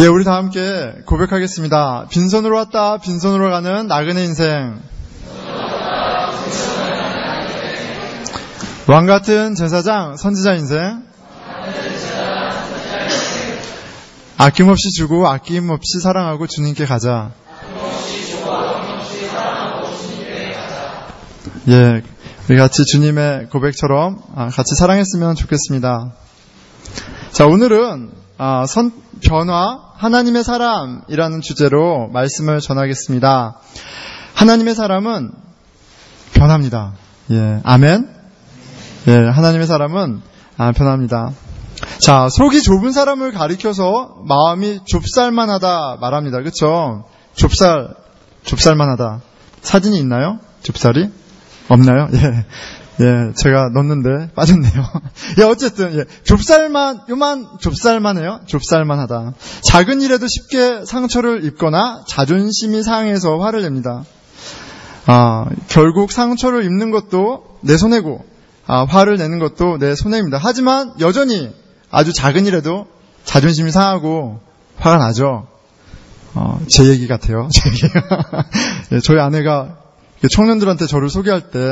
예, 우리 다 함께 고백하겠습니다. 빈손으로 왔다, 빈손으로 가는 나그네 인생. 왕같은 제사장, 선지자 인생. 아낌없이 주고 아낌없이 사랑하고 주님께 가자. 예, 우리 같이 주님의 고백처럼 같이 사랑했으면 좋겠습니다. 자, 오늘은 변화, 하나님의 사람이라는 주제로 말씀을 전하겠습니다. 하나님의 사람은 변합니다. 예, 아멘. 예, 하나님의 사람은 변합니다. 자, 속이 좁은 사람을 가리켜서 마음이 좁쌀만하다 말합니다. 그렇죠? 좁쌀만하다. 사진이 있나요? 좁쌀이? 없나요? 예, 제가 넣었는데 빠졌네요. 예, 어쨌든 좁쌀만해요. 좁쌀만하다. 작은 일에도 쉽게 상처를 입거나 자존심이 상해서 화를 냅니다. 결국 상처를 입는 것도 내 손해고, 화를 내는 것도 내 손해입니다. 하지만 여전히 아주 작은 일에도 자존심이 상하고 화가 나죠. 제 얘기 같아요. 제 얘기. 예, 저희 아내가 청년들한테 저를 소개할 때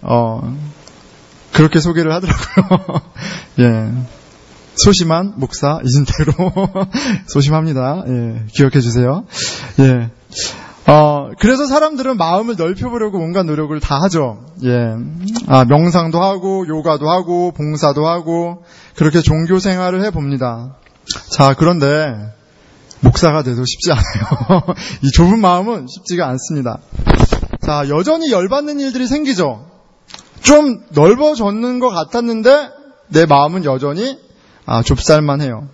그렇게 소개를 하더라고요. 예, 소심한 목사 이진태로 소심합니다. 예, 기억해 주세요. 예, 그래서 사람들은 마음을 넓혀보려고 온갖 노력을 다 하죠. 예, 명상도 하고 요가도 하고 봉사도 하고 그렇게 종교 생활을 해봅니다. 자, 그런데 목사가 돼도 쉽지 않아요. 이 좁은 마음은 쉽지가 않습니다. 자, 여전히 열받는 일들이 생기죠. 좀 넓어졌는 것 같았는데 내 마음은 여전히 좁쌀만 해요.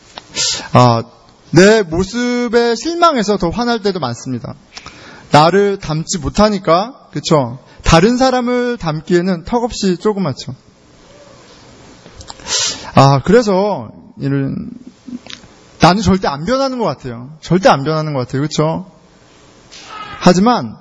내 모습에 실망해서 더 화날 때도 많습니다. 나를 닮지 못하니까, 그쵸? 다른 사람을 닮기에는 턱없이 조그맣죠. 그래서 나는 절대 안 변하는 것 같아요. 절대 안 변하는 것 같아요. 그쵸? 하지만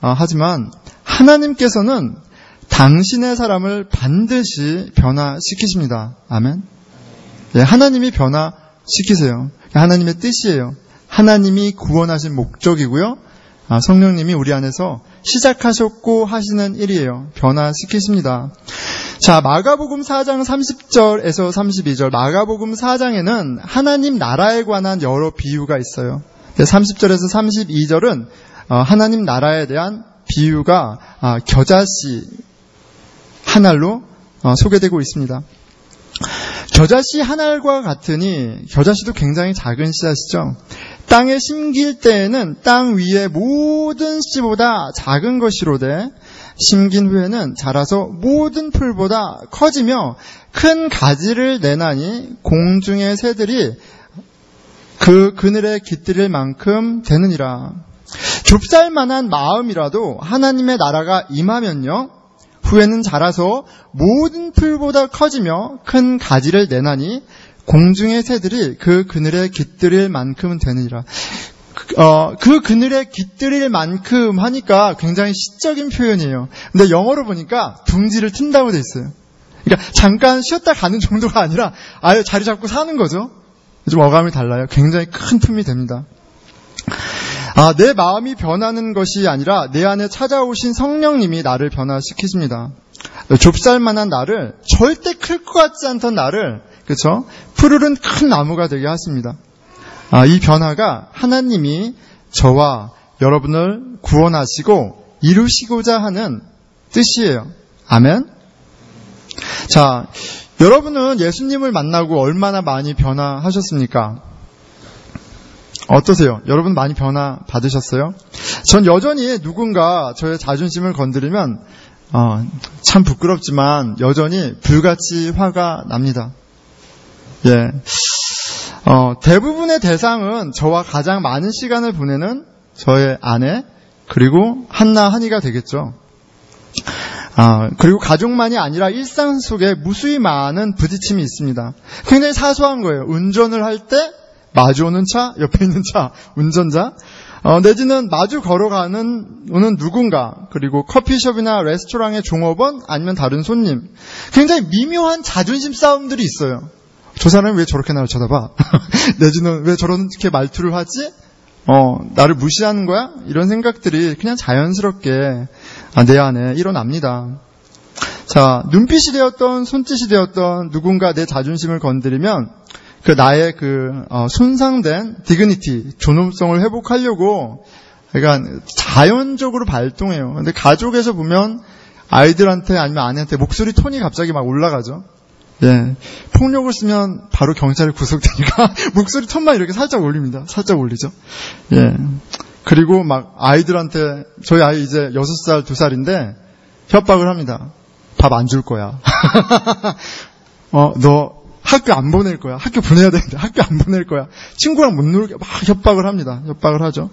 하나님께서는 당신의 사람을 반드시 변화시키십니다. 아멘. 예, 하나님이 변화시키세요. 하나님의 뜻이에요. 하나님이 구원하신 목적이고요. 성령님이 우리 안에서 시작하셨고 하시는 일이에요. 변화시키십니다. 자, 마가복음 4장 30절에서 32절. 마가복음 4장에는 하나님 나라에 관한 여러 비유가 있어요. 30절에서 32절은 하나님 나라에 대한 비유가 겨자씨 한 알로 소개되고 있습니다. 겨자씨 한 알과 같으니, 겨자씨도 굉장히 작은 씨앗이죠. 땅에 심길 때에는 땅 위의 모든 씨보다 작은 것이로되 심긴 후에는 자라서 모든 풀보다 커지며 큰 가지를 내나니 공중의 새들이 그 그늘에 깃들일 만큼 되느니라. 좁쌀만한 마음이라도 하나님의 나라가 임하면요, 후에는 자라서 모든 풀보다 커지며 큰 가지를 내나니 공중의 새들이 그 그늘에 깃들일 만큼 되느니라. 그 그늘에 깃들일 만큼 하니까 굉장히 시적인 표현이에요. 근데 영어로 보니까 둥지를 튼다고 돼 있어요. 그러니까 잠깐 쉬었다 가는 정도가 아니라 아예 자리 잡고 사는 거죠. 좀 어감이 달라요. 굉장히 큰 틈이 됩니다. 내 마음이 변하는 것이 아니라 내 안에 찾아오신 성령님이 나를 변화시키십니다. 좁쌀만한 나를, 절대 클 것 같지 않던 나를, 그쵸? 푸르른 큰 나무가 되게 하십니다. 이 변화가 하나님이 저와 여러분을 구원하시고 이루시고자 하는 뜻이에요. 아멘? 자, 여러분은 예수님을 만나고 얼마나 많이 변화하셨습니까? 어떠세요? 여러분 많이 변화 받으셨어요? 전 여전히 누군가 저의 자존심을 건드리면 참 부끄럽지만 여전히 불같이 화가 납니다. 예, 대부분의 대상은 저와 가장 많은 시간을 보내는 저의 아내 그리고 한나한이가 되겠죠. 그리고 가족만이 아니라 일상 속에 무수히 많은 부딪힘이 있습니다. 굉장히 사소한 거예요. 운전을 할 때 마주오는 차, 옆에 있는 차, 운전자, 내지는 마주 걸어가는 오는 누군가, 그리고 커피숍이나 레스토랑의 종업원, 아니면 다른 손님. 굉장히 미묘한 자존심 싸움들이 있어요. 저 사람이 왜 저렇게 나를 쳐다봐? 내지는 왜 저렇게 말투를 하지? 나를 무시하는 거야? 이런 생각들이 그냥 자연스럽게 내 안에 일어납니다. 자, 눈빛이 되었던 손짓이 되었던 누군가 내 자존심을 건드리면 나의 손상된 디그니티, 존엄성을 회복하려고 그러니까 자연적으로 발동해요. 근데 가족에서 보면 아이들한테 아니면 아내한테 목소리 톤이 갑자기 막 올라가죠. 예. 폭력을 쓰면 바로 경찰에 구속되니까 목소리 톤만 이렇게 살짝 올립니다. 살짝 올리죠. 예. 그리고 막 아이들한테 저희 아이 이제 6살, 2살인데 협박을 합니다. 밥 안 줄 거야. 너 학교 안 보낼 거야. 학교 보내야 되는데 학교 안 보낼 거야. 친구랑 못 놀게 막 협박을 합니다. 협박을 하죠.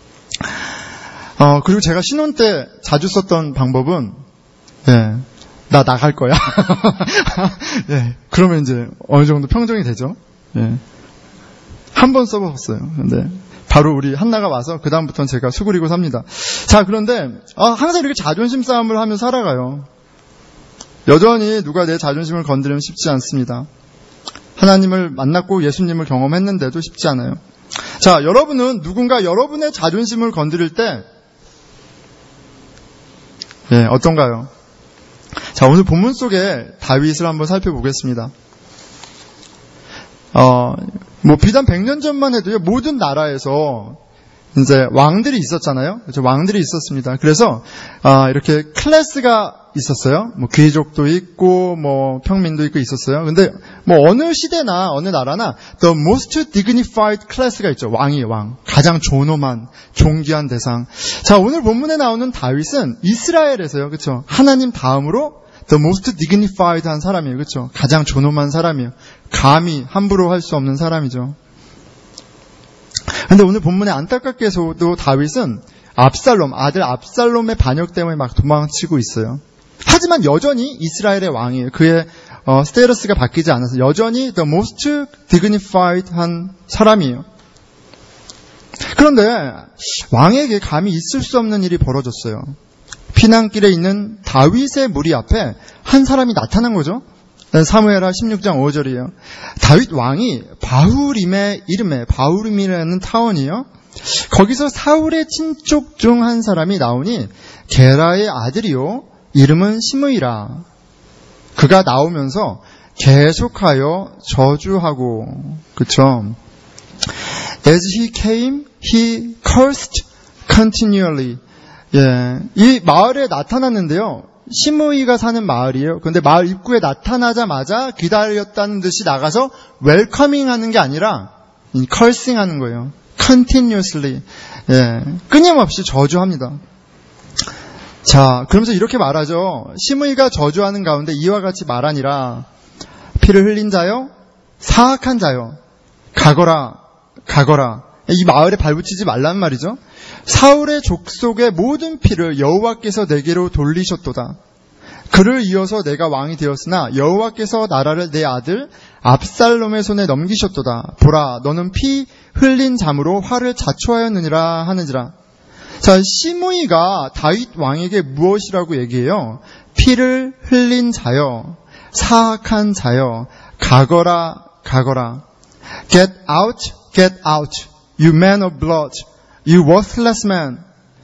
그리고 제가 신혼 때 자주 썼던 방법은 예. 나 나갈 거야. 예. 그러면 이제 어느 정도 평정이 되죠. 예. 한 번 써봤어요. 근데 바로 우리 한나가 와서 그다음부터는 제가 수그리고 삽니다. 자, 그런데 항상 이렇게 자존심 싸움을 하며 살아가요. 여전히 누가 내 자존심을 건드리면 쉽지 않습니다. 하나님을 만났고 예수님을 경험했는데도 쉽지 않아요. 자, 여러분은 누군가 여러분의 자존심을 건드릴 때 예, 어떤가요? 자, 오늘 본문 속에 다윗을 한번 살펴보겠습니다. 비단 100년 전만 해도요, 모든 나라에서 이제 왕들이 있었잖아요. 그렇죠? 왕들이 있었습니다. 그래서, 이렇게 클래스가 있었어요. 귀족도 있고, 평민도 있고 있었어요. 근데, 어느 시대나, 어느 나라나, the most dignified class가 있죠. 왕이에요, 왕. 가장 존엄한, 존귀한 대상. 자, 오늘 본문에 나오는 다윗은 이스라엘에서요. 그렇죠? 하나님 다음으로 the most dignified 한 사람이에요. 그렇죠? 가장 존엄한 사람이에요. 감히 함부로 할 수 없는 사람이죠. 근데 오늘 본문에 안타깝게도 다윗은 아들 압살롬의 반역 때문에 막 도망치고 있어요. 하지만 여전히 이스라엘의 왕이에요. 그의 스테러스가 바뀌지 않아서 여전히 the most dignified 한 사람이에요. 그런데 왕에게 감히 있을 수 없는 일이 벌어졌어요. 피난길에 있는 다윗의 무리 앞에 한 사람이 나타난 거죠. 사무엘하 16장 5절이에요. 다윗 왕이 바후림이라는 타운이에요. 거기서 사울의 친족 중 한 사람이 나오니 게라의 아들이요 이름은 시므이라. 그가 나오면서 계속하여 저주하고, 그쵸? As he came, he cursed continually. 예, 이 마을에 나타났는데요. 시므이가 사는 마을이에요. 그런데 마을 입구에 나타나자마자 기다렸다는 듯이 나가서 웰커밍 하는 게 아니라 컬싱 하는 거예요. continuously. 예, 끊임없이 저주합니다. 자, 그러면서 이렇게 말하죠. 시므이가 저주하는 가운데 이와 같이 말하니라. 피를 흘린 자여, 사악한 자여, 가거라. 이 마을에 발붙이지 말란 말이죠. 사울의 족속의 모든 피를 여호와께서 내게로 돌리셨도다. 그를 이어서 내가 왕이 되었으나 여호와께서 나라를 내 아들 압살롬의 손에 넘기셨도다. 보라, 너는 피 흘린 잠으로 화를 자초하였느니라 하는지라. 자, 시므이가 다윗 왕에게 무엇이라고 얘기해요? 피를 흘린 자여, 사악한 자여, 가거라. Get out, you man of blood. You worthless man.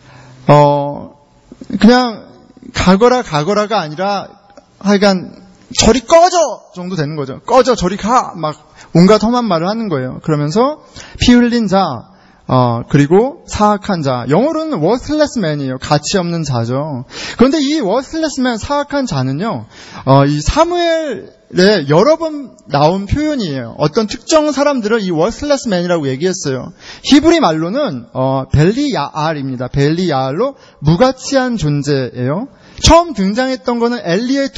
그냥 가거라가 아니라 하여간 저리 꺼져 정도 되는 거죠. 꺼져, 저리 가. 막 온갖 험한 말을 하는 거예요. 그러면서 피 흘린 자, 그리고 사악한 자. 영어로는 worthless man이에요. 가치 없는 자죠. 그런데 이 worthless man, 사악한 자는요, 이 사무엘에 여러 번 나온 표현이에요. 어떤 특정 사람들을 이 worthless man이라고 얘기했어요. 히브리 말로는 벨리야알입니다. 벨리야알로 무가치한 존재예요. 처음 등장했던 거는 엘리의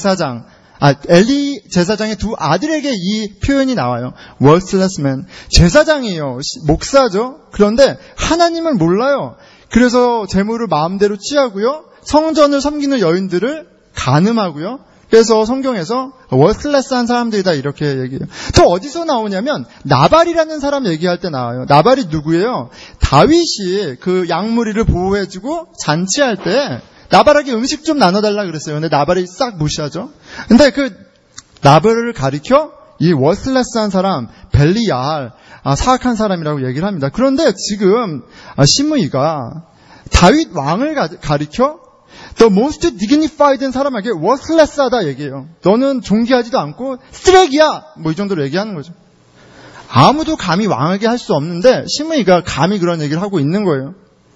엘리 제사장의 두 아들에게 이 표현이 나와요. worthless man. 제사장이에요. 목사죠. 그런데 하나님을 몰라요. 그래서 재물을 마음대로 취하고요. 성전을 섬기는 여인들을 간음하고요. 그래서 성경에서 worthless한 사람들이다 이렇게 얘기해요. 또 어디서 나오냐면 나발이라는 사람 얘기할 때 나와요. 나발이 누구예요? 다윗이 그 양무리를 보호해주고 잔치할 때 나발에게 음식 좀 나눠달라 그랬어요. 근데 나발이 싹 무시하죠. 근데 그 나발을 가리켜 이 워슬레스한 사람, 벨리야알, 사악한 사람이라고 얘기를 합니다. 그런데 지금 시므이가 다윗 왕을 가리켜 the most dignified인 사람에게 worthless하다 얘기해요. 너는 존귀하지도 않고 쓰레기야! 뭐 이 정도로 얘기하는 거죠. 아무도 감히 왕에게 할 수 없는데 시므이가 감히 그런 얘기를 하고 있는 거예요.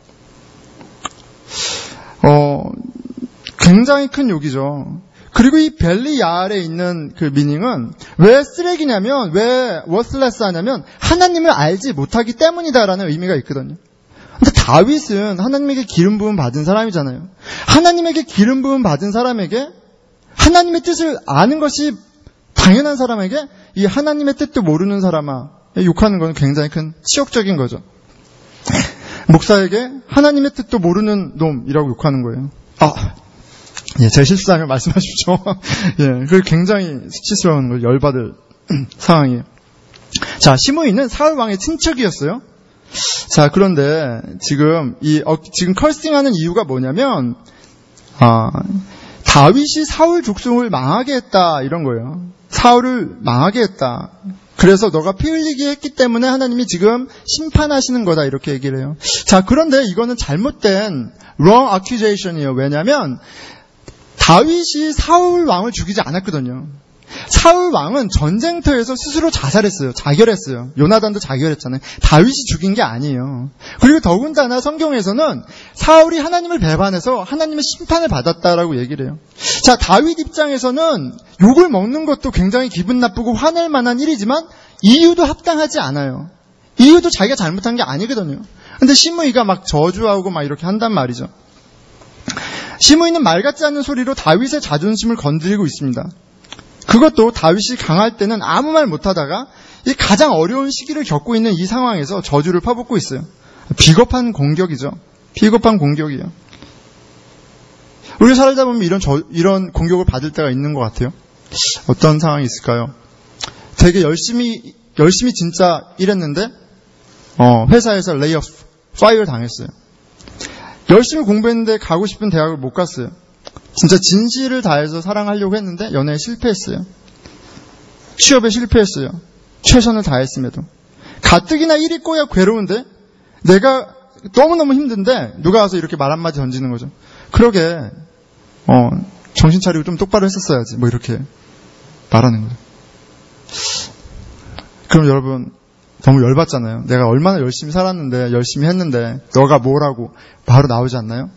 굉장히 큰 욕이죠. 그리고 이 벨리야알에 있는 그 미닝은 왜 쓰레기냐면, 왜 worthless 하냐면 하나님을 알지 못하기 때문이다라는 의미가 있거든요. 근데 다윗은 하나님에게 기름 부음 받은 사람이잖아요. 하나님에게 기름 부음 받은 사람에게, 하나님의 뜻을 아는 것이 당연한 사람에게 이 하나님의 뜻도 모르는 사람아 욕하는 건 굉장히 큰 치욕적인 거죠. 목사에게 하나님의 뜻도 모르는 놈이라고 욕하는 거예요. 예, 제 실수하면 말씀하십시오. 예, 그게 굉장히 수치스러운 걸 열받을 상황이에요. 자, 시므이는 사울 왕의 친척이었어요. 자, 그런데 지금 지금 컬싱하는 이유가 뭐냐면, 다윗이 사울 족속을 망하게 했다, 이런 거예요. 사울을 망하게 했다. 그래서 너가 피 흘리게 했기 때문에 하나님이 지금 심판하시는 거다, 이렇게 얘기를 해요. 자, 그런데 이거는 잘못된 wrong accusation이에요. 왜냐면 다윗이 사울 왕을 죽이지 않았거든요. 사울 왕은 전쟁터에서 스스로 자살했어요. 자결했어요. 요나단도 자결했잖아요. 다윗이 죽인 게 아니에요. 그리고 더군다나 성경에서는 사울이 하나님을 배반해서 하나님의 심판을 받았다라고 얘기를 해요. 자, 다윗 입장에서는 욕을 먹는 것도 굉장히 기분 나쁘고 화낼 만한 일이지만 이유도 합당하지 않아요. 이유도 자기가 잘못한 게 아니거든요. 근데 시므이가 막 저주하고 막 이렇게 한단 말이죠. 시므이는 말 같지 않는 소리로 다윗의 자존심을 건드리고 있습니다. 그것도 다윗이 강할 때는 아무 말 못하다가 이 가장 어려운 시기를 겪고 있는 이 상황에서 저주를 퍼붓고 있어요. 비겁한 공격이죠. 비겁한 공격이에요. 우리 살다 보면 이런 공격을 받을 때가 있는 것 같아요. 어떤 상황이 있을까요? 되게 열심히 진짜 일했는데 회사에서 레이오프, 파이어 당했어요. 열심히 공부했는데 가고 싶은 대학을 못 갔어요. 진짜 진실을 다해서 사랑하려고 했는데 연애에 실패했어요. 취업에 실패했어요. 최선을 다했음에도. 가뜩이나 일이 꼬야 괴로운데 내가 너무너무 힘든데 누가 와서 이렇게 말 한마디 던지는 거죠. 그러게 정신 차리고 좀 똑바로 했었어야지, 뭐 이렇게 말하는 거죠. 그럼 여러분 너무 열받잖아요. 내가 얼마나 열심히 살았는데, 열심히 했는데 너가 뭐라고 바로 나오지 않나요?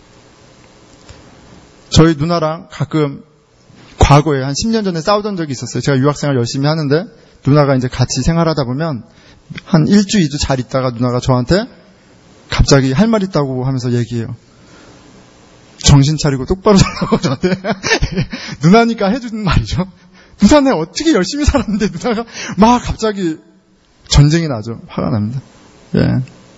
저희 누나랑 가끔 과거에 한 10년 전에 싸우던 적이 있었어요. 제가 유학생활 열심히 하는데 누나가 이제 같이 생활하다 보면 한 1주, 2주 잘 있다가 누나가 저한테 갑자기 할 말 있다고 하면서 얘기해요. 정신 차리고 똑바로 살라고 저한테. 누나니까 해주는 말이죠. 누나네 어떻게 열심히 살았는데 누나가 막 갑자기 전쟁이 나죠. 화가 납니다. 예.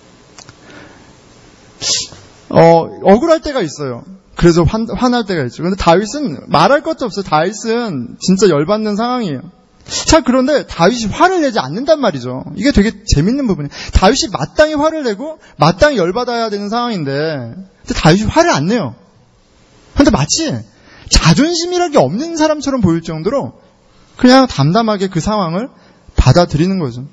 억울할 때가 있어요. 그래서 화날 때가 있죠. 그런데 다윗은 말할 것도 없어요. 다윗은 진짜 열받는 상황이에요. 자, 그런데 다윗이 화를 내지 않는단 말이죠. 이게 되게 재밌는 부분이에요. 다윗이 마땅히 화를 내고 마땅히 열받아야 되는 상황인데 근데 다윗이 화를 안 내요. 그런데 마치 자존심이라는 게 없는 사람처럼 보일 정도로 그냥 담담하게 그 상황을 받아들이는 거죠.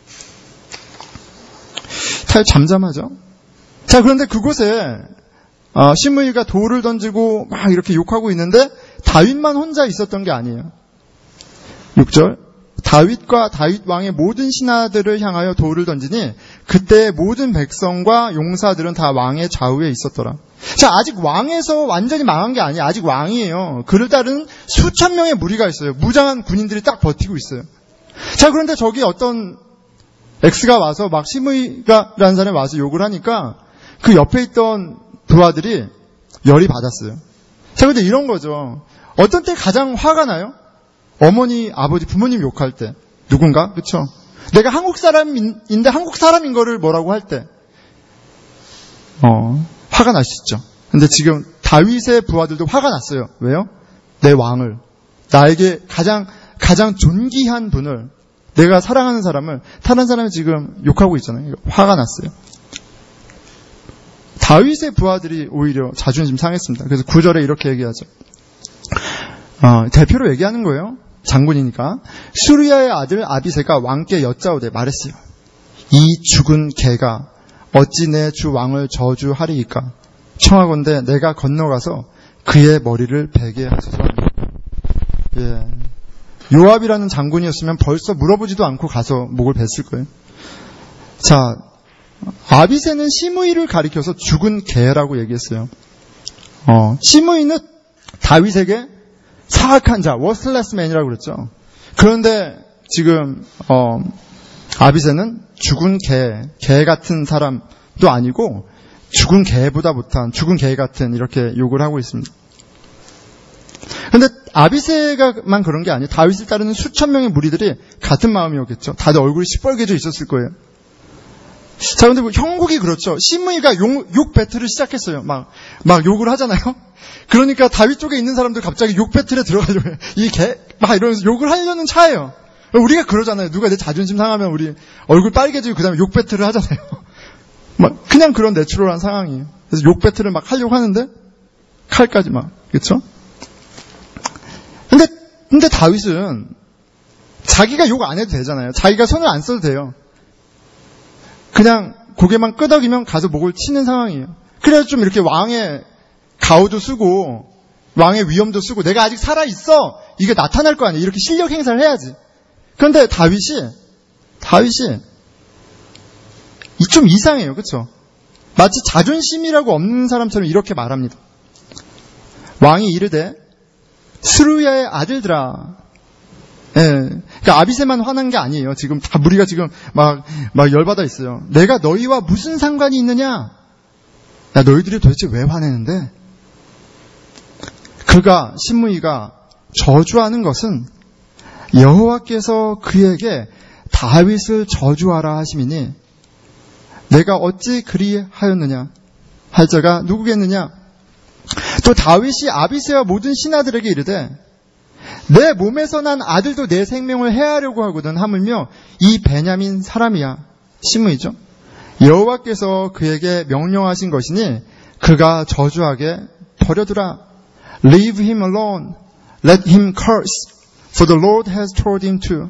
다윗 잠잠하죠. 자, 그런데 그곳에 시므이가 돌을 던지고 막 이렇게 욕하고 있는데 다윗만 혼자 있었던 게 아니에요. 6절, 다윗과 다윗 왕의 모든 신하들을 향하여 돌을 던지니 그때 모든 백성과 용사들은 다 왕의 좌우에 있었더라. 자, 아직 왕에서 완전히 망한 게 아니에요. 아직 왕이에요. 그를 따르는 수천 명의 무리가 있어요. 무장한 군인들이 딱 버티고 있어요. 자, 그런데 저기 어떤 X가 와서 막 시므이가라는 사람이 와서 욕을 하니까 그 옆에 있던 부하들이 열이 받았어요. 자, 근데 이런 거죠. 어떤 때 가장 화가 나요? 어머니, 아버지, 부모님 욕할 때. 누군가? 그쵸? 내가 한국 사람인데 한국 사람인 거를 뭐라고 할 때. 화가 날 수 있죠. 근데 지금 다윗의 부하들도 화가 났어요. 왜요? 내 왕을, 나에게 가장 존귀한 분을, 내가 사랑하는 사람을 다른 사람이 지금 욕하고 있잖아요. 화가 났어요. 다윗의 부하들이 오히려 자존심 상했습니다. 그래서 9절에 이렇게 얘기하죠. 대표로 얘기하는 거예요. 장군이니까 수르야의 아들 아비새가 왕께 여짜오되 말했어요. 이 죽은 개가 어찌 내 주 왕을 저주하리이까? 청하건대 내가 건너가서 그의 머리를 베게 하소서. 예. 요압이라는 장군이었으면 벌써 물어보지도 않고 가서 목을 뱄을 거예요. 자, 아비새는 시므이를 가리켜서 죽은 개라고 얘기했어요. 시므이는 다윗에게 사악한 자, worthless man이라고 그랬죠. 그런데 지금 아비새는 죽은 개 같은 사람도 아니고 죽은 개보다 못한 죽은 개 같은 이렇게 욕을 하고 있습니다. 그런데 아비새가만 그런 게 아니에요. 다윗을 따르는 수천 명의 무리들이 같은 마음이었겠죠. 다들 얼굴이 시뻘개져 있었을 거예요. 자, 근데 뭐 형국이 그렇죠. 시므이가 욕 배틀을 시작했어요. 막 욕을 하잖아요. 그러니까 다윗 쪽에 있는 사람들 갑자기 욕 배틀에 들어가려고 해요. 이 개, 막 이러면서 욕을 하려는 차예요. 우리가 그러잖아요. 누가 내 자존심 상하면 우리 얼굴 빨개지고 그 다음에 욕 배틀을 하잖아요. 막 그냥 그런 내추럴한 상황이에요. 그래서 욕 배틀을 막 하려고 하는데 칼까지 막, 그렇죠? 근데 다윗은 자기가 욕 안 해도 되잖아요. 자기가 손을 안 써도 돼요. 그냥 고개만 끄덕이면 가서 목을 치는 상황이에요. 그래서 좀 이렇게 왕의 가오도 쓰고 왕의 위엄도 쓰고 내가 아직 살아있어! 이게 나타날 거 아니에요. 이렇게 실력 행사를 해야지. 그런데 다윗이 좀 이상해요. 그렇죠? 마치 자존심이라고 없는 사람처럼 이렇게 말합니다. 왕이 이르되 스루야의 아들들아. 예. 그러니까 아비새만 화난 게 아니에요. 지금 다 무리가 지금 막 열받아 있어요. 내가 너희와 무슨 상관이 있느냐? 야, 너희들이 도대체 왜 화내는데? 시므이가 저주하는 것은 여호와께서 그에게 다윗을 저주하라 하심이니 내가 어찌 그리하였느냐? 할 자가 누구겠느냐? 또 다윗이 아비새와 모든 신하들에게 이르되 내 몸에서 난 아들도 내 생명을 해하려고 하거든 하물며 이 베냐민 사람이야. 시므이죠. 여호와께서 그에게 명령하신 것이니 그가 저주하게 버려두라. Leave him alone. Let him curse. For the Lord has told him to.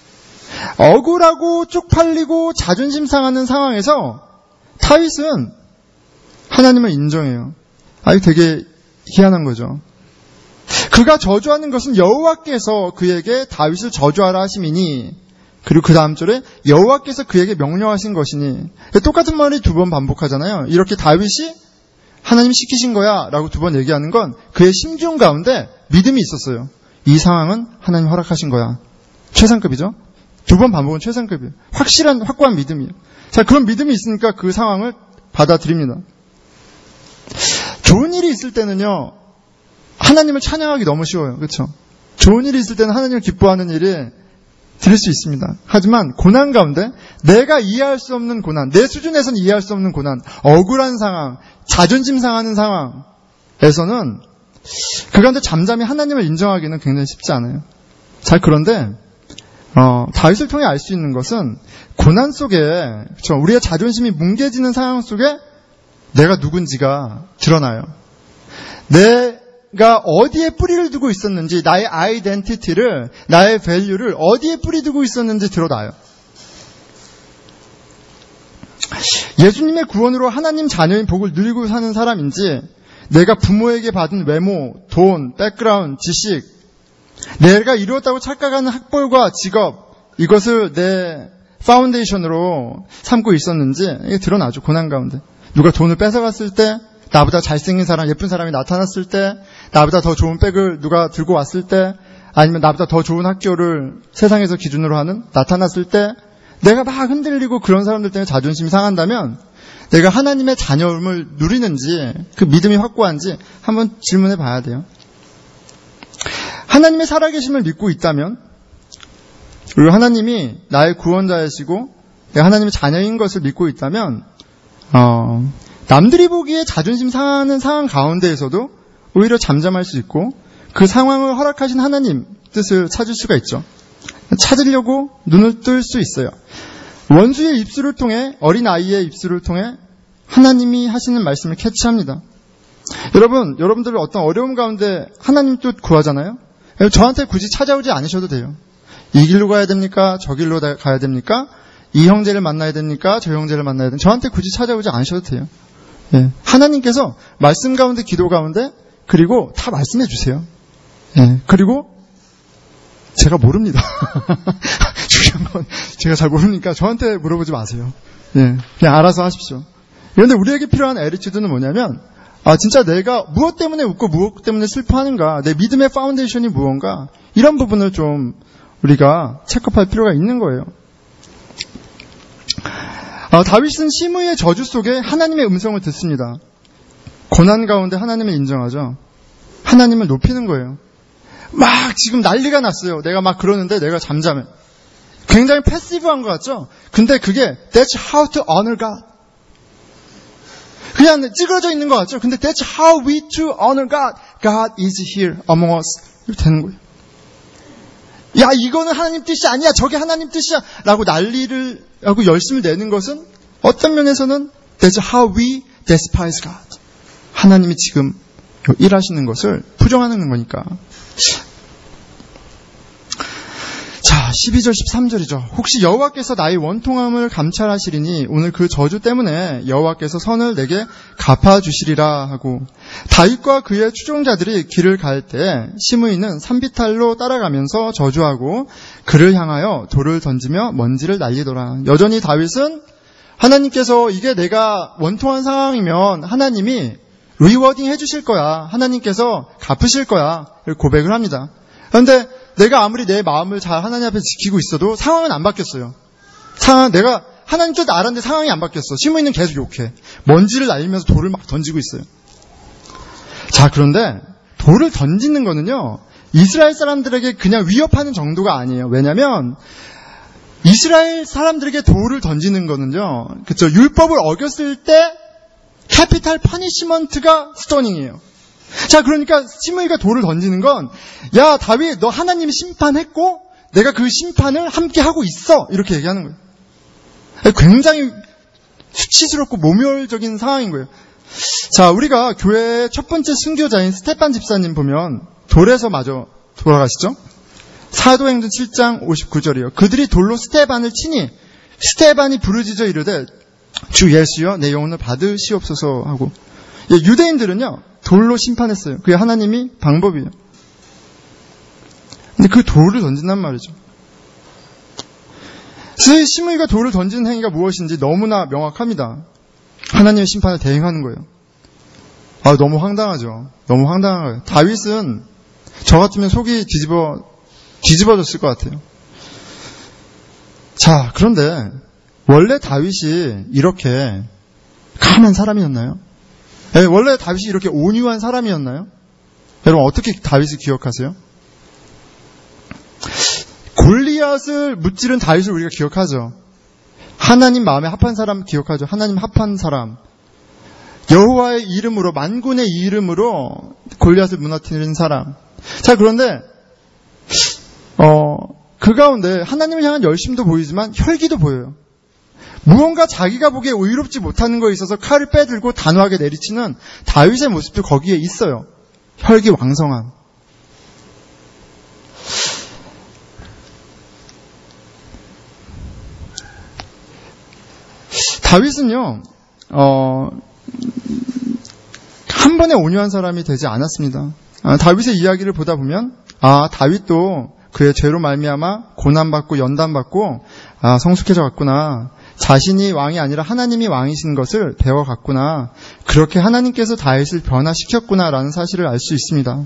억울하고 쪽팔리고 자존심 상하는 상황에서 다윗은 하나님을 인정해요. 이거 되게 희한한 거죠. 그가 저주하는 것은 여호와께서 그에게 다윗을 저주하라 하심이니 그리고 그 다음 절에 여호와께서 그에게 명령하신 것이니 똑같은 말이 두 번 반복하잖아요. 이렇게 다윗이 하나님이 시키신 거야 라고 두 번 얘기하는 건 그의 심중 가운데 믿음이 있었어요. 이 상황은 하나님 허락하신 거야. 최상급이죠. 두 번 반복은 최상급이에요. 확고한 믿음이에요. 자, 그런 믿음이 있으니까 그 상황을 받아들입니다. 좋은 일이 있을 때는요, 하나님을 찬양하기 너무 쉬워요. 그렇죠? 좋은 일이 있을 때는 하나님을 기뻐하는 일이 들을 수 있습니다. 하지만 고난 가운데 내가 이해할 수 없는 고난, 내 수준에서는 이해할 수 없는 고난, 억울한 상황, 자존심 상하는 상황에서는 그 가운데 잠잠히 하나님을 인정하기는 굉장히 쉽지 않아요. 자, 그런데 다윗을 통해 알 수 있는 것은 고난 속에, 그렇죠? 우리의 자존심이 뭉개지는 상황 속에 내가 누군지가 드러나요. 내가 어디에 뿌리를 두고 있었는지, 나의 아이덴티티를, 나의 밸류를 어디에 뿌리 두고 있었는지 드러나요. 예수님의 구원으로 하나님 자녀인 복을 누리고 사는 사람인지, 내가 부모에게 받은 외모, 돈, 백그라운드, 지식, 내가 이루었다고 착각하는 학벌과 직업, 이것을 내 파운데이션으로 삼고 있었는지 이게 드러나죠. 고난 가운데. 누가 돈을 뺏어갔을 때, 나보다 잘생긴 사람, 예쁜 사람이 나타났을 때, 나보다 더 좋은 백을 누가 들고 왔을 때, 아니면 나보다 더 좋은 학교를 세상에서 기준으로 하는 나타났을 때, 내가 막 흔들리고 그런 사람들 때문에 자존심이 상한다면 내가 하나님의 자녀임을 누리는지, 그 믿음이 확고한지 한번 질문해 봐야 돼요. 하나님의 살아계심을 믿고 있다면, 그리고 하나님이 나의 구원자이시고 내가 하나님의 자녀인 것을 믿고 있다면 남들이 보기에 자존심 상하는 상황 가운데에서도 오히려 잠잠할 수 있고 그 상황을 허락하신 하나님 뜻을 찾을 수가 있죠. 찾으려고 눈을 뜰 수 있어요. 원수의 입술을 통해, 어린아이의 입술을 통해 하나님이 하시는 말씀을 캐치합니다. 여러분들 어떤 어려움 가운데 하나님 뜻 구하잖아요. 저한테 굳이 찾아오지 않으셔도 돼요. 이 길로 가야 됩니까? 저 길로 가야 됩니까? 이 형제를 만나야 됩니까? 저 형제를 만나야 됩니까? 저한테 굳이 찾아오지 않으셔도 돼요. 예. 하나님께서 말씀 가운데, 기도 가운데, 그리고 다 말씀해 주세요. 예. 그리고 제가 모릅니다. 중요한 건 제가 잘 모르니까 저한테 물어보지 마세요. 예. 그냥 알아서 하십시오. 그런데 우리에게 필요한 애리튜드는 뭐냐면, 진짜 내가 무엇 때문에 웃고 무엇 때문에 슬퍼하는가, 내 믿음의 파운데이션이 무언가, 이런 부분을 좀 우리가 체크할 필요가 있는 거예요. 다윗은 시므이의 저주 속에 하나님의 음성을 듣습니다. 고난 가운데 하나님을 인정하죠. 하나님을 높이는 거예요. 막 지금 난리가 났어요. 내가 막 그러는데 내가 잠잠해. 굉장히 패시브한 것 같죠? 근데 그게 That's how to honor God. 그냥 찌그러져 있는 것 같죠? 근데 That's how we to honor God. God is here among us. 이렇게 되는 거예요. 야, 이거는 하나님 뜻이 아니야. 저게 하나님 뜻이야. 라고 난리를 하고 열심을 내는 것은 어떤 면에서는 That's how we despise God. 하나님이 지금 일하시는 것을 부정하는 거니까. 자, 12절 13절이죠. 혹시 여호와께서 나의 원통함을 감찰하시리니 오늘 그 저주 때문에 여호와께서 선을 내게 갚아주시리라 하고, 다윗과 그의 추종자들이 길을 갈 때 시므이는 산비탈로 따라가면서 저주하고 그를 향하여 돌을 던지며 먼지를 날리더라. 여전히 다윗은 하나님께서 이게 내가 원통한 상황이면 하나님이 리워딩 해주실 거야. 하나님께서 갚으실 거야. 고백을 합니다. 그런데 내가 아무리 내 마음을 잘 하나님 앞에 지키고 있어도 상황은 안 바뀌었어요. 내가 하나님 뜻 알았는데 상황이 안 바뀌었어. 시므이는 계속 욕해. 먼지를 날리면서 돌을 막 던지고 있어요. 자, 그런데 돌을 던지는 거는요, 이스라엘 사람들에게 그냥 위협하는 정도가 아니에요. 왜냐면 이스라엘 사람들에게 돌을 던지는 거는요, 그쵸, 율법을 어겼을 때 캐피탈 퍼니시먼트가 스토닝이에요. 자, 그러니까 시므이가 돌을 던지는 건, 야, 다윗, 너 하나님이 심판했고 내가 그 심판을 함께 하고 있어. 이렇게 얘기하는 거예요. 굉장히 수치스럽고 모멸적인 상황인 거예요. 자, 우리가 교회의 첫 번째 순교자인 스테판 집사님 보면 돌에서 마저 돌아가시죠. 사도행전 7장 59절이요. 그들이 돌로 스테반을 치니 스테반이 부르짖어 이르되 주 예수여 내 영혼을 받으시옵소서 하고. 유대인들은요, 돌로 심판했어요. 그게 하나님이 방법이에요. 근데 그 돌을 던진단 말이죠. 시므이가 돌을 던지는 행위가 무엇인지 너무나 명확합니다. 하나님의 심판을 대행하는 거예요. 너무 황당하죠. 너무 황당한 거예요. 다윗은 저 같으면 속이 뒤집어졌을 것 같아요. 자, 그런데 원래 다윗이 이렇게 강한 사람이었나요? 원래 다윗이 이렇게 온유한 사람이었나요? 여러분, 어떻게 다윗을 기억하세요? 골리앗을 무찌른 다윗을 우리가 기억하죠. 하나님 마음에 합한 사람 기억하죠. 하나님 합한 사람. 여호와의 이름으로, 만군의 이름으로 골리앗을 무너뜨린 사람. 자, 그런데 그 가운데 하나님을 향한 열심도 보이지만 혈기도 보여요. 무언가 자기가 보기에 의롭지 못하는 거에 있어서 칼을 빼들고 단호하게 내리치는 다윗의 모습도 거기에 있어요. 혈기왕성함. 다윗은요, 한 번에 온유한 사람이 되지 않았습니다. 다윗의 이야기를 보다 보면, 다윗도 그의 죄로 말미암아 고난받고 연단받고, 성숙해져 갔구나. 자신이 왕이 아니라 하나님이 왕이신 것을 배워갔구나. 그렇게 하나님께서 다윗을 변화시켰구나라는 사실을 알 수 있습니다.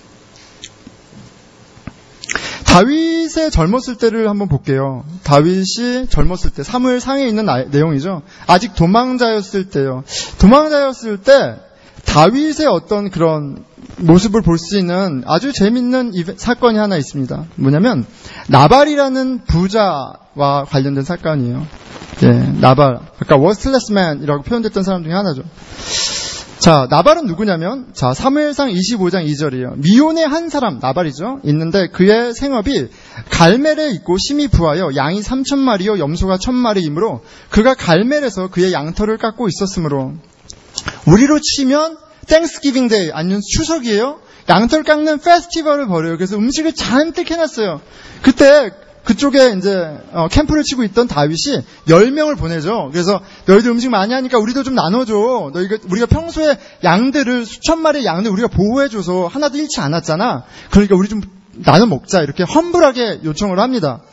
다윗의 젊었을 때를 한번 볼게요. 다윗이 젊었을 때, 사무엘상에 있는 내용이죠. 아직 도망자였을 때요. 도망자였을 때 다윗의 어떤 그런 모습을 볼 수 있는 아주 재밌는 사건이 하나 있습니다. 뭐냐면 나발이라는 부자와 관련된 사건이에요. 나발. 아까 worthless man이라고 표현됐던 사람 중에 하나죠. 자, 나발은 누구냐면, 자, 사무엘상 25장 2절이에요. 미온의 한 사람, 나발이죠. 있는데 그의 생업이 갈멜에 있고 심히 부하여 양이 3,000마리요 염소가 1,000마리이므로 그가 갈멜에서 그의 양털을 깎고 있었으므로, 우리로 치면 땡스기빙 데이 아니면 추석이에요. 양털 깎는 페스티벌을 벌여요. 그래서 음식을 잔뜩 해놨어요. 그때 그쪽에 이제 캠프를 치고 있던 다윗이 10명을 보내죠. 그래서 너희들 음식 많이 하니까 우리도 좀 나눠줘. 우리가 평소에 양들을 수천 마리의 양들 우리가 보호해줘서 하나도 잃지 않았잖아. 그러니까 우리 좀 나눠 먹자. 이렇게 험불하게 요청을 합니다.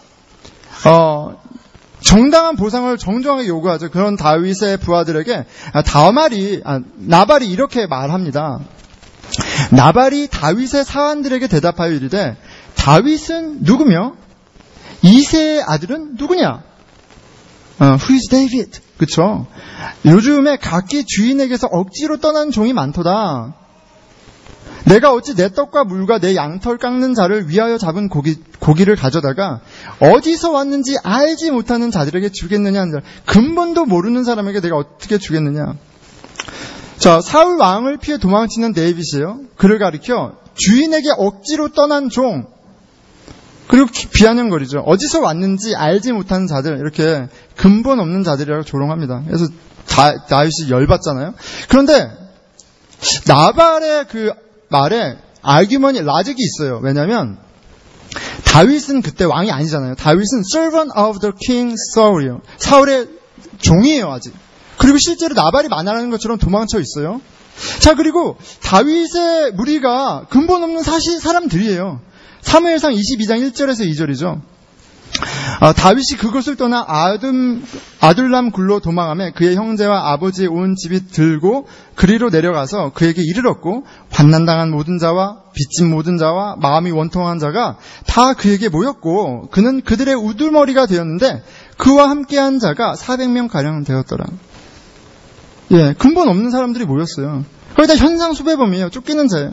정당한 보상을 정중하게 요구하죠. 그런 다윗의 부하들에게 나발이 이렇게 말합니다. 나발이 다윗의 사환들에게 대답하여 이르되 다윗은 누구며 이새의 아들은 누구냐? Who is David? 그쵸? 요즘에 각기 주인에게서 억지로 떠나는 종이 많도다. 내가 어찌 내 떡과 물과 내 양털 깎는 자를 위하여 잡은 고기를 가져다가 어디서 왔는지 알지 못하는 자들에게 주겠느냐? 근본도 모르는 사람에게 내가 어떻게 주겠느냐? 자, 사울 왕을 피해 도망치는 데이빗이에요. 그를 가리켜 주인에게 억지로 떠난 종, 그리고 비아냥거리죠. 어디서 왔는지 알지 못하는 자들, 이렇게 근본 없는 자들이라고 조롱합니다. 그래서 다윗이 열받잖아요. 그런데 나발의 그 말에 아규먼이 라직이 있어요. 왜냐하면 다윗은 그때 왕이 아니잖아요. 다윗은 servant of the king Saul이에요. 사울의 종이에요, 아직. 그리고 실제로 나발이 말하는 것처럼 도망쳐 있어요. 자, 그리고 다윗의 무리가 근본 없는 사람들이에요. 사무엘상 22장 1절에서 2절이죠. 다윗이 그곳을 떠나 아둘람 굴로 도망하며 그의 형제와 아버지의 온 집이 들고 그리로 내려가서 그에게 이르렀고 환난당한 모든 자와 빚진 모든 자와 마음이 원통한 자가 다 그에게 모였고 그는 그들의 우두머리가 되었는데 그와 함께한 자가 400명가량 되었더라. 예, 근본 없는 사람들이 모였어요. 거기다 현상수배범이에요. 쫓기는 자예요.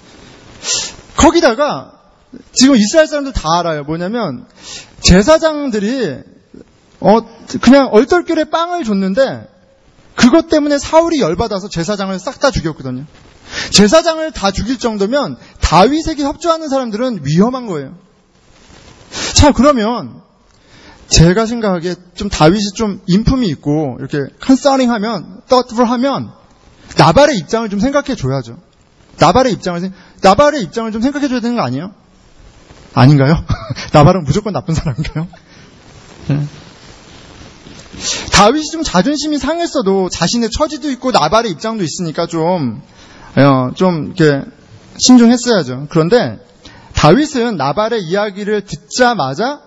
거기다가 지금 이스라엘 사람들 다 알아요. 뭐냐면 제사장들이 그냥 얼떨결에 빵을 줬는데 그것 때문에 사울이 열받아서 제사장을 싹 다 죽였거든요. 제사장을 다 죽일 정도면 다윗에게 협조하는 사람들은 위험한 거예요. 자, 그러면 제가 생각하기에 좀 다윗이 좀 인품이 있고 이렇게 컨서닝하면 thoughtful하면 나발의 입장을 좀 생각해 줘야죠. 나발의 입장을 좀 생각해 줘야 되는 거 아니에요? 아닌가요? 나발은 무조건 나쁜 사람인가요? 네. 다윗이 좀 자존심이 상했어도 자신의 처지도 있고 나발의 입장도 있으니까 좀 이렇게 신중했어야죠. 그런데 다윗은 나발의 이야기를 듣자마자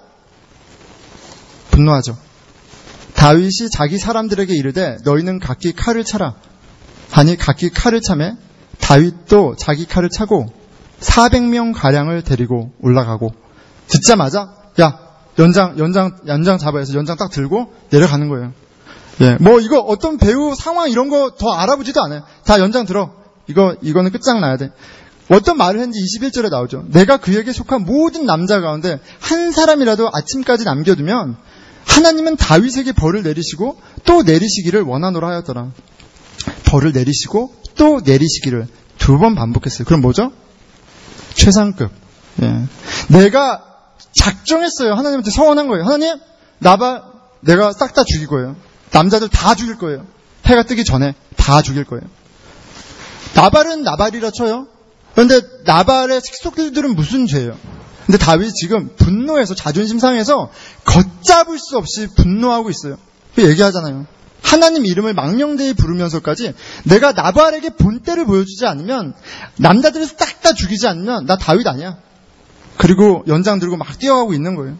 분노하죠. 다윗이 자기 사람들에게 이르되 너희는 각기 칼을 차라. 아니 각기 칼을 차매 다윗도 자기 칼을 차고 400명가량을 데리고 올라가고 듣자마자 야 연장 잡아야 해서 연장 딱 들고 내려가는 거예요. 예, 뭐 이거 어떤 배우 상황 이런 거 더 알아보지도 않아요. 다 연장 들어. 이거는 끝장나야 돼. 어떤 말을 했는지 21절에 나오죠. 내가 그에게 속한 모든 남자 가운데 한 사람이라도 아침까지 남겨두면 하나님은 다윗에게 벌을 내리시고 또 내리시기를 원하노라 하였더라. 벌을 내리시고 또 내리시기를 2번 반복했어요. 그럼 뭐죠? 최상급. 예. 내가 작정했어요. 하나님한테 서원한 거예요. 하나님, 나발 내가 싹 다 죽일 거예요. 남자들 다 죽일 거예요. 해가 뜨기 전에 다 죽일 거예요. 나발은 나발이라 쳐요. 그런데 나발의 식속들은 무슨 죄예요? 근데 다윗이 지금 분노해서 자존심 상해서 걷잡을 수 없이 분노하고 있어요. 얘기하잖아요. 하나님 이름을 망령되이 부르면서까지 내가 나발에게 본때를 보여주지 않으면 남자들을 싹 다 죽이지 않으면 나 다윗 아니야. 그리고 연장 들고 막 뛰어가고 있는 거예요.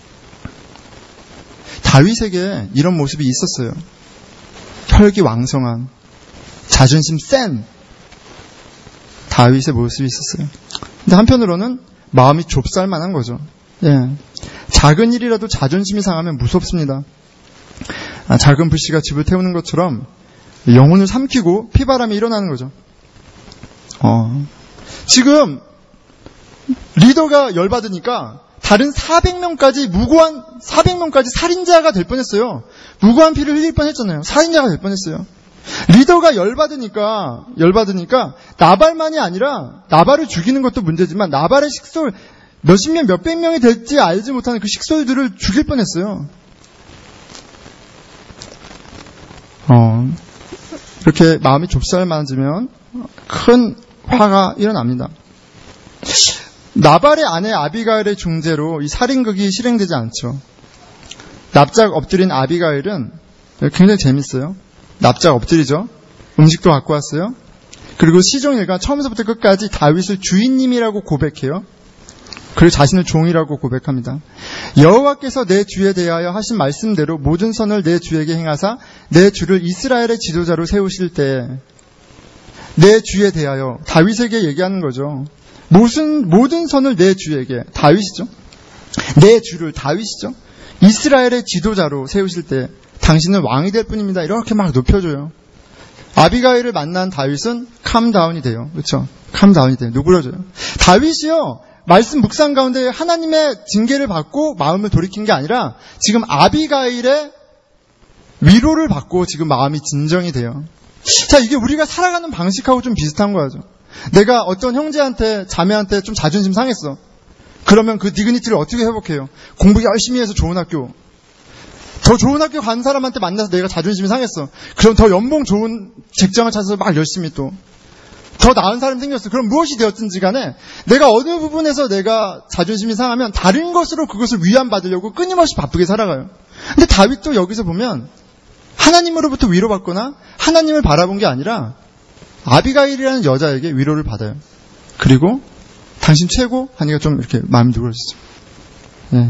다윗에게 이런 모습이 있었어요. 혈기왕성한 자존심 센 다윗의 모습이 있었어요. 근데 한편으로는 마음이 좁쌀만한 거죠. 예. 작은 일이라도 자존심이 상하면 무섭습니다. 작은 불씨가 집을 태우는 것처럼 영혼을 삼키고 피바람이 일어나는 거죠. 지금 리더가 열받으니까 다른 400명까지 살인자가 될 뻔했어요. 무고한 피를 흘릴 뻔했잖아요. 살인자가 될 뻔했어요. 리더가 열받으니까 나발만이 아니라 나발을 죽이는 것도 문제지만 나발의 식솔 몇십 명, 몇백 명이 될지 알지 못하는 그 식솔들을 죽일 뻔했어요. 이렇게 마음이 좁쌀만해지면 큰 화가 일어납니다. 나발의 아내 아비가일의 중재로 이 살인극이 실행되지 않죠. 납작 엎드린 아비가일은 굉장히 재밌어요. 납작 엎드리죠. 음식도 갖고 왔어요. 그리고 시종일관 처음부터 끝까지 다윗을 주인님이라고 고백해요. 그리고 자신을 종이라고 고백합니다. 여호와께서 내 주에 대하여 하신 말씀대로 모든 선을 내 주에게 행하사 내 주를 이스라엘의 지도자로 세우실 때, 내 주에 대하여 다윗에게 얘기하는 거죠. 모든 선을 내 주에게, 다윗이죠. 내 주를, 다윗이죠. 이스라엘의 지도자로 세우실 때 당신은 왕이 될 뿐입니다. 이렇게 막 높여줘요. 아비가일을 만난 다윗은 캄다운이 돼요. 그렇죠? 캄다운이 돼요. 누그러져요. 다윗이요, 말씀 묵상 가운데 하나님의 징계를 받고 마음을 돌이킨 게 아니라 지금 아비가일의 위로를 받고 지금 마음이 진정이 돼요. 자, 이게 우리가 살아가는 방식하고 좀 비슷한 거죠. 내가 어떤 형제한테, 자매한테 좀 자존심 상했어. 그러면 그 디그니티를 어떻게 회복해요? 공부 열심히 해서 좋은 학교, 더 좋은 학교 간 사람한테 만나서 내가 자존심이 상했어. 그럼 더 연봉 좋은 직장을 찾아서 막 열심히 또 더 나은 사람이 생겼어. 그럼 무엇이 되었든지 간에 내가 어느 부분에서 내가 자존심이 상하면 다른 것으로 그것을 위안받으려고 끊임없이 바쁘게 살아가요. 근데 다윗도 여기서 보면 하나님으로부터 위로받거나 하나님을 바라본 게 아니라 아비가일이라는 여자에게 위로를 받아요. 그리고 당신 최고 하니까 좀 이렇게 마음이 누그러지죠. 예.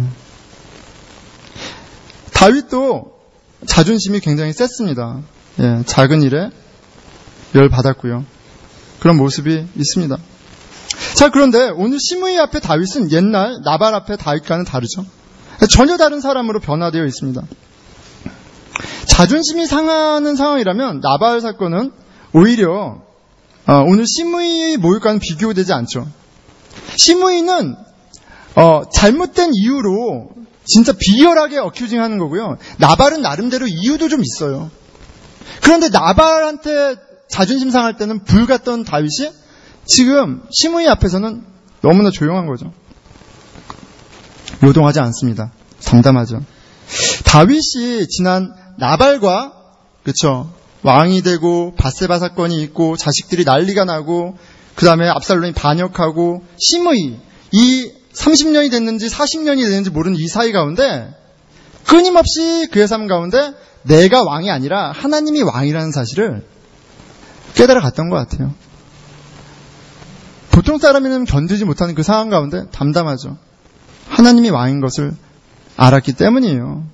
다윗도 자존심이 굉장히 셌습니다. 예, 작은 일에 열받았고요. 그런 모습이 있습니다. 자, 그런데 오늘 시므이 앞에 다윗은 옛날 나발 앞에 다윗과는 다르죠. 전혀 다른 사람으로 변화되어 있습니다. 자존심이 상하는 상황이라면 나발 사건은 오히려 오늘 시므이의 모욕과는 비교되지 않죠. 시므이는 잘못된 이유로 진짜 비열하게 어큐징하는 거고요. 나발은 나름대로 이유도 좀 있어요. 그런데 나발한테 자존심 상할 때는 불같던 다윗이 지금 시므이 앞에서는 너무나 조용한 거죠. 요동하지 않습니다. 담담하죠. 다윗이 지난 나발과, 그렇죠, 왕이 되고 밧세바 사건이 있고 자식들이 난리가 나고 그 다음에 압살롬이 반역하고 시므이, 이 30년이 됐는지 40년이 됐는지 모르는 이 사이 가운데 끊임없이 그의 삶 가운데 내가 왕이 아니라 하나님이 왕이라는 사실을 깨달아 갔던 것 같아요. 보통 사람이면 견디지 못하는 그 상황 가운데 담담하죠. 하나님이 왕인 것을 알았기 때문이에요.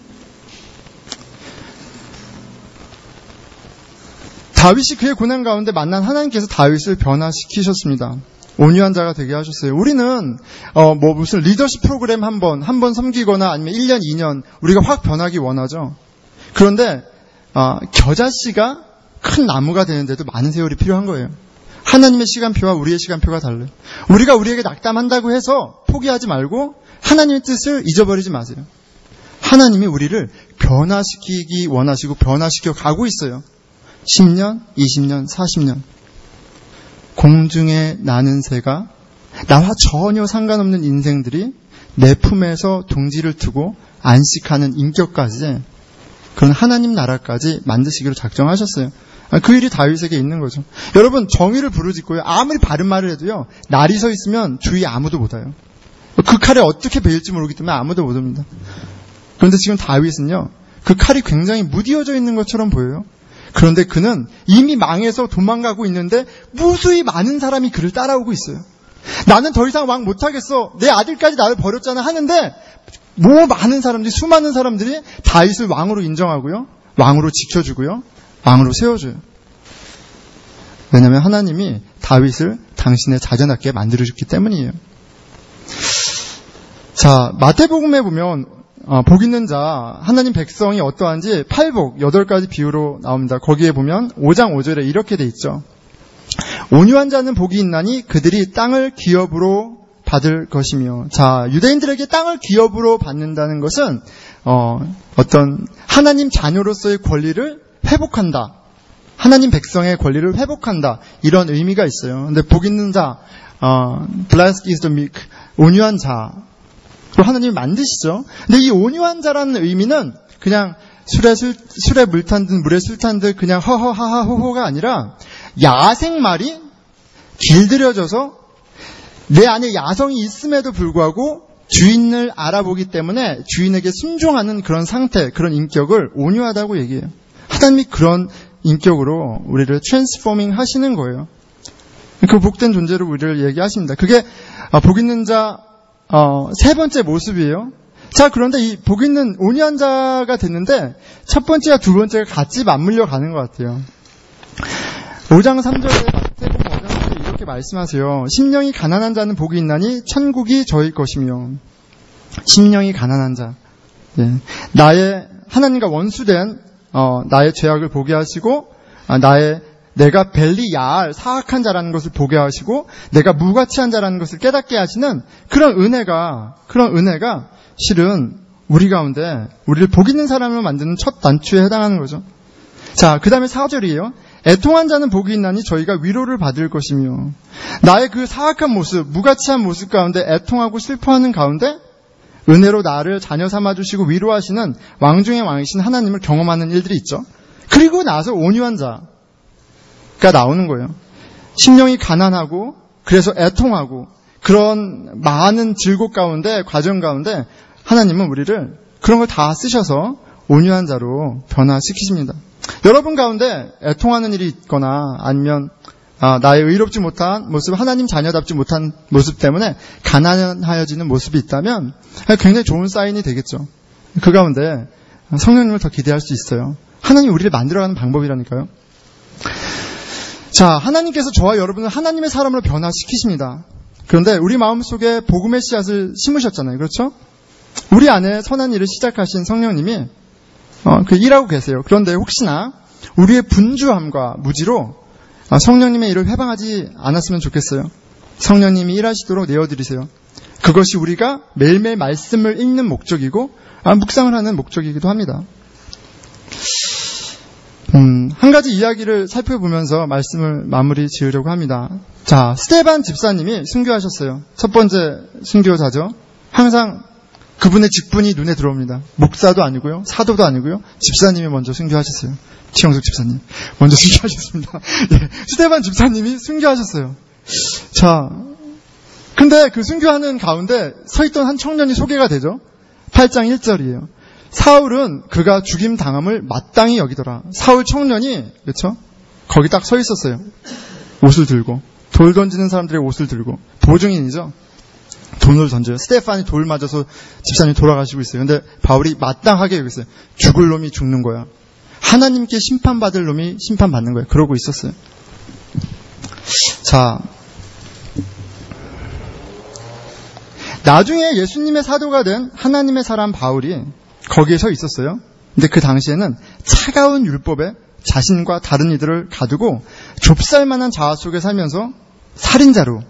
다윗이 그의 고난 가운데 만난 하나님께서 다윗을 변화시키셨습니다. 온유한 자가 되게 하셨어요. 우리는 무슨 리더십 프로그램 한 번 섬기거나 아니면 1년, 2년 우리가 확 변하기 원하죠. 그런데 겨자씨가 큰 나무가 되는데도 많은 세월이 필요한 거예요. 하나님의 시간표와 우리의 시간표가 달라요. 우리가 우리에게 낙담한다고 해서 포기하지 말고 하나님의 뜻을 잊어버리지 마세요. 하나님이 우리를 변화시키기 원하시고 변화시켜 가고 있어요. 10년, 20년, 40년. 공중에 나는 새가 나와 전혀 상관없는 인생들이 내 품에서 둥지를 트고 안식하는 인격까지, 그런 하나님 나라까지 만드시기로 작정하셨어요. 그 일이 다윗에게 있는 거죠. 여러분, 정의를 부르짖고요, 아무리 바른 말을 해도요, 날이 서 있으면 주위에 아무도 못 와요. 그 칼에 어떻게 베일지 모르기 때문에 아무도 못 옵니다. 그런데 지금 다윗은요, 그 칼이 굉장히 무디어져 있는 것처럼 보여요. 그런데 그는 이미 망해서 도망가고 있는데 무수히 많은 사람이 그를 따라오고 있어요. 나는 더 이상 왕 못하겠어, 내 아들까지 나를 버렸잖아 하는데 많은 사람들이, 수많은 사람들이 다윗을 왕으로 인정하고요, 왕으로 지켜주고요, 왕으로 세워줘요. 왜냐하면 하나님이 다윗을 당신의 자녀답게 만들어줬기 때문이에요. 자, 마태복음에 보면 복 있는 자, 하나님 백성이 어떠한지 8복 8가지 비유로 나옵니다. 거기에 보면 5장 5절에 이렇게 돼 있죠. 온유한 자는 복이 있나니 그들이 땅을 기업으로 받을 것이며. 자, 유대인들에게 땅을 기업으로 받는다는 것은 어떤 하나님 자녀로서의 권리를 회복한다, 하나님 백성의 권리를 회복한다, 이런 의미가 있어요. 근데 복 있는 자, blessed is the meek, 온유한 자, 또 하나님이 만드시죠. 근데 이 온유한 자라는 의미는 그냥 술에 물 탄 듯 물에 술 탄 듯 그냥 허허하하 호호가 아니라 야생말이 길들여져서 내 안에 야성이 있음에도 불구하고 주인을 알아보기 때문에 주인에게 순종하는 그런 상태, 그런 인격을 온유하다고 얘기해요. 하나님이 그런 인격으로 우리를 트랜스포밍 하시는 거예요. 그 복된 존재로 우리를 얘기하십니다. 그게 복 있는 자 세 번째 모습이에요. 자, 그런데 이 복 있는 온유한 자가 됐는데 첫 번째와 두 번째가 같이 맞물려 가는 것 같아요. 5장 3절에 마태복음 5장 3절에 이렇게 말씀하세요. 심령이 가난한 자는 복이 있나니 천국이 저희 것이며. 심령이 가난한 자, 나의 하나님과 원수된 나의 죄악을 보게 하시고 내가 벨리야알 사악한 자라는 것을 보게 하시고 내가 무가치한 자라는 것을 깨닫게 하시는 그런 은혜가 실은 우리 가운데 우리를 복 있는 사람으로 만드는 첫 단추에 해당하는 거죠. 자, 그 다음에 4절이에요. 애통한 자는 복이 있나니 저희가 위로를 받을 것이며. 나의 그 사악한 모습, 무가치한 모습 가운데 애통하고 슬퍼하는 가운데 은혜로 나를 자녀 삼아주시고 위로하시는 왕중의 왕이신 하나님을 경험하는 일들이 있죠. 그리고 나서 온유한 자가 나오는 거예요. 심령이 가난하고 그래서 애통하고 그런 많은 즐겁 가운데 과정 가운데 하나님은 우리를 그런 걸 다 쓰셔서 온유한 자로 변화시키십니다. 여러분 가운데 애통하는 일이 있거나 아니면 나의 의롭지 못한 모습, 하나님 자녀답지 못한 모습 때문에 가난하여지는 모습이 있다면 굉장히 좋은 사인이 되겠죠. 그 가운데 성령님을 더 기대할 수 있어요. 하나님이 우리를 만들어가는 방법이라니까요. 자, 하나님께서 저와 여러분을 하나님의 사람으로 변화시키십니다. 그런데 우리 마음속에 복음의 씨앗을 심으셨잖아요. 그렇죠? 우리 안에 선한 일을 시작하신 성령님이 일하고 계세요. 그런데 혹시나 우리의 분주함과 무지로 성령님의 일을 회방하지 않았으면 좋겠어요. 성령님이 일하시도록 내어드리세요. 그것이 우리가 매일매일 말씀을 읽는 목적이고 묵상을 하는 목적이기도 합니다. 한 가지 이야기를 살펴보면서 말씀을 마무리 지으려고 합니다. 자, 스데반 집사님이 순교하셨어요. 첫 번째 순교자죠. 항상 그분의 직분이 눈에 들어옵니다. 목사도 아니고요, 사도도 아니고요, 집사님이 먼저 순교하셨어요. 최영석 집사님 먼저 순교하셨습니다. 스데반 집사님이 순교하셨어요. 자, 근데 그 순교하는 가운데 서 있던 한 청년이 소개가 되죠. 8장 1절이에요. 사울은 그가 죽임 당함을 마땅히 여기더라. 사울 청년이 그렇죠? 거기 딱 서 있었어요. 옷을 들고 돌 던지는 사람들의 옷을 들고 보증인이죠. 돈을 던져요. 스테판이 돌 맞아서 집사님이 돌아가시고 있어요. 근데 바울이 마땅하게 여겼어요. 죽을 놈이 죽는 거야. 하나님께 심판받을 놈이 심판받는 거예요. 그러고 있었어요. 자, 나중에 예수님의 사도가 된 하나님의 사람 바울이 거기에 서 있었어요. 근데 그 당시에는 차가운 율법에 자신과 다른 이들을 가두고 좁쌀만한 자아 속에 살면서 살인자로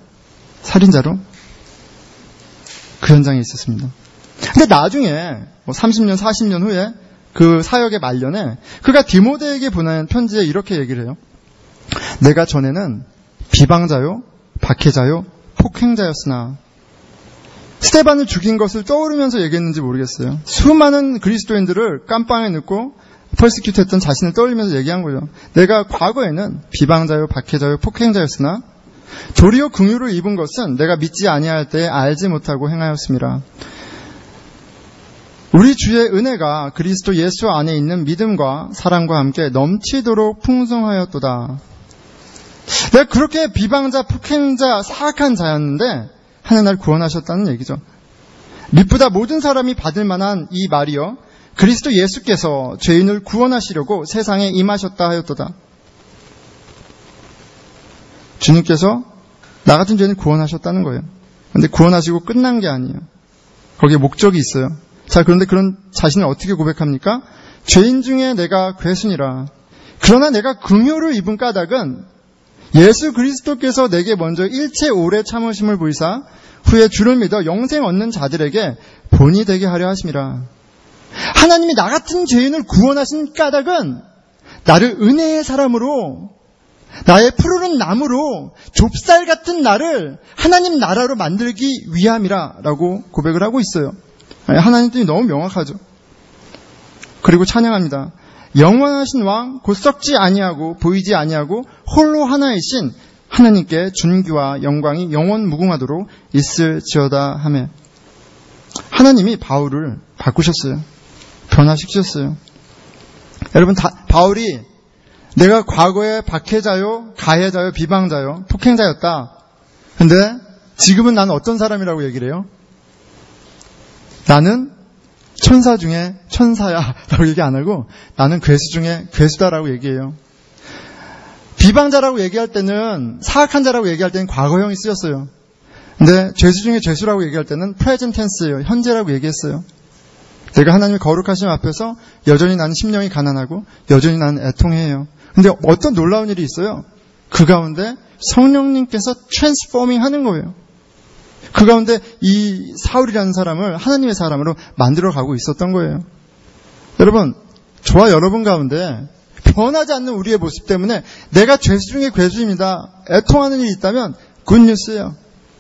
그 현장에 있었습니다. 근데 나중에 30년, 40년 후에 그 사역의 말년에 그가 디모데에게 보낸 편지에 이렇게 얘기를 해요. 내가 전에는 비방자요, 박해자요, 폭행자였으나 스데반을 죽인 것을 떠오르면서 얘기했는지 모르겠어요. 수많은 그리스도인들을 깜빵에 넣고 퍼시큐트 했던 자신을 떠올리면서 얘기한 거죠. 내가 과거에는 비방자요, 박해자요, 폭행자였으나 도리어 긍휼을 입은 것은 내가 믿지 아니할 때에 알지 못하고 행하였습니다. 우리 주의 은혜가 그리스도 예수 안에 있는 믿음과 사랑과 함께 넘치도록 풍성하였도다. 내가 그렇게 비방자, 폭행자, 사악한 자였는데 하나님 날 구원하셨다는 얘기죠. 믿보다 모든 사람이 받을 만한 이 말이요, 그리스도 예수께서 죄인을 구원하시려고 세상에 임하셨다 하였도다. 주님께서 나 같은 죄인을 구원하셨다는 거예요. 그런데 구원하시고 끝난 게 아니에요. 거기에 목적이 있어요. 자, 그런데 그런 자신을 어떻게 고백합니까? 죄인 중에 내가 괴순이라. 그러나 내가 긍휼을 입은 까닭은 예수 그리스도께서 내게 먼저 일체 오래 참으심을 보이사 후에 주를 믿어 영생 얻는 자들에게 본이 되게 하려 하심이라. 하나님이 나 같은 죄인을 구원하신 까닭은 나를 은혜의 사람으로, 나의 푸르른 나무로, 좁쌀 같은 나를 하나님 나라로 만들기 위함이라 라고 고백을 하고 있어요. 하나님 뜻이 너무 명확하죠. 그리고 찬양합니다. 영원하신 왕 곧 썩지 아니하고 보이지 아니하고 홀로 하나이신 하나님께 존귀와 영광이 영원 무궁하도록 있을지어다 하며 하나님이 바울을 바꾸셨어요. 변화시키셨어요. 여러분, 바울이 내가 과거에 박해자요, 가해자요, 비방자요, 폭행자였다. 근데 지금은 나는 어떤 사람이라고 얘기를 해요? 나는 천사 중에 천사야 라고 얘기 안 하고 나는 괴수 중에 괴수다라고 얘기해요. 비방자라고 얘기할 때는, 사악한 자라고 얘기할 때는 과거형이 쓰였어요. 근데 죄수 중에 죄수라고 얘기할 때는 present tense예요. 현재라고 얘기했어요. 내가 하나님의 거룩하심 앞에서 여전히 나는 심령이 가난하고 여전히 나는 애통해요. 근데 어떤 놀라운 일이 있어요. 그 가운데 성령님께서 트랜스포밍 하는 거예요. 그 가운데 이 사울이라는 사람을 하나님의 사람으로 만들어가고 있었던 거예요. 여러분, 저와 여러분 가운데 변하지 않는 우리의 모습 때문에 내가 죄수 중에 괴수입니다. 애통하는 일이 있다면 굿뉴스예요.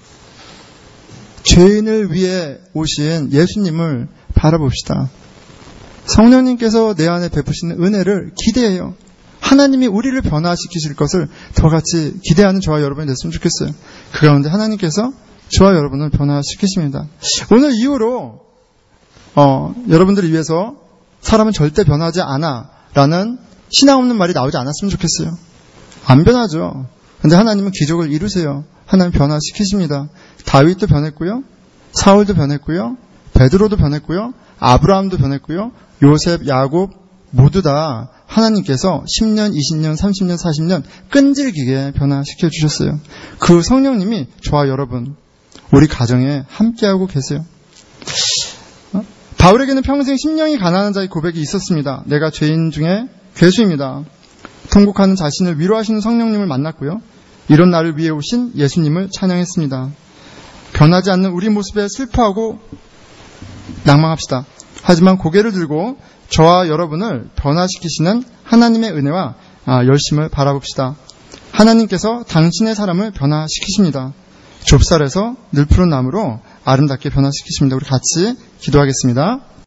죄인을 위해 오신 예수님을 바라봅시다. 성령님께서 내 안에 베푸시는 은혜를 기대해요. 하나님이 우리를 변화시키실 것을 더 같이 기대하는 저와 여러분이 됐으면 좋겠어요. 그 가운데 하나님께서 저와 여러분을 변화시키십니다. 오늘 이후로 여러분들을 위해서 사람은 절대 변하지 않아 라는 신앙 없는 말이 나오지 않았으면 좋겠어요. 안 변하죠. 근데 하나님은 기적을 이루세요. 하나님 변화시키십니다. 다윗도 변했고요. 사울도 변했고요. 베드로도 변했고요. 아브라함도 변했고요. 요셉, 야곱 모두 다 하나님께서 10년, 20년, 30년, 40년 끈질기게 변화시켜 주셨어요. 그 성령님이 저와 여러분, 우리 가정에 함께하고 계세요. 바울에게는 평생 심령이 가난한 자의 고백이 있었습니다. 내가 죄인 중에 괴수입니다. 통곡하는 자신을 위로하시는 성령님을 만났고요. 이런 나를 위해 오신 예수님을 찬양했습니다. 변하지 않는 우리 모습에 슬퍼하고 낭망합시다. 하지만 고개를 들고 저와 여러분을 변화시키시는 하나님의 은혜와 열심을 바라봅시다. 하나님께서 당신의 사람을 변화시키십니다. 좁쌀에서 늘 푸른 나무로 아름답게 변화시키십니다. 우리 같이 기도하겠습니다.